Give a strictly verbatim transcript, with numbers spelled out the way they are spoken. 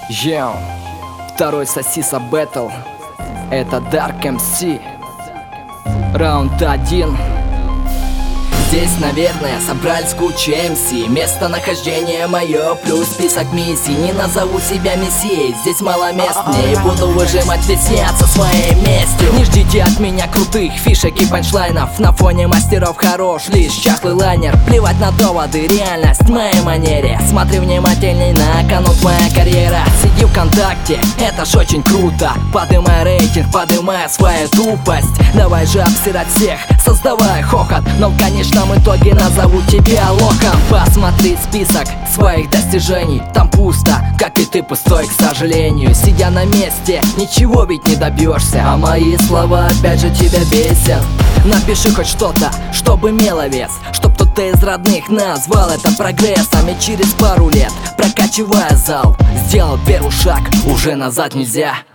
Йоу, второй Сосиса Бэтл. Это Dark эм си. Раунд один. Здесь, наверное, собрались куча эм си. Местонахождение мое плюс список миссий. Не назову себя мессией, здесь мало мест мне. И буду выжимать весь яд со своей местью. Не ждите от меня крутых фишек и панчлайнов. На фоне мастеров хорош лишь чахлый лайнер. Плевать на доводы, реальность в моей манере. Смотри внимательней, на кону твоя карьера. Сиди ВКонтакте, это ж очень круто. Подымай рейтинг, подымай свою тупость. Давай же обсирать всех, создавай хохот. Но в конечном итоге назову тебя лохом. Посмотри список своих достижений. Там пусто, как и ты пустой, к сожалению. Сидя на месте, ничего ведь не добьешься. А мои слова опять же тебя бесят. Напиши хоть что-то, чтобы имело вес, чтоб кто-то из родных назвал это прогрессом. И через пару лет, прокачивая зал, сделал первый шаг, уже назад нельзя.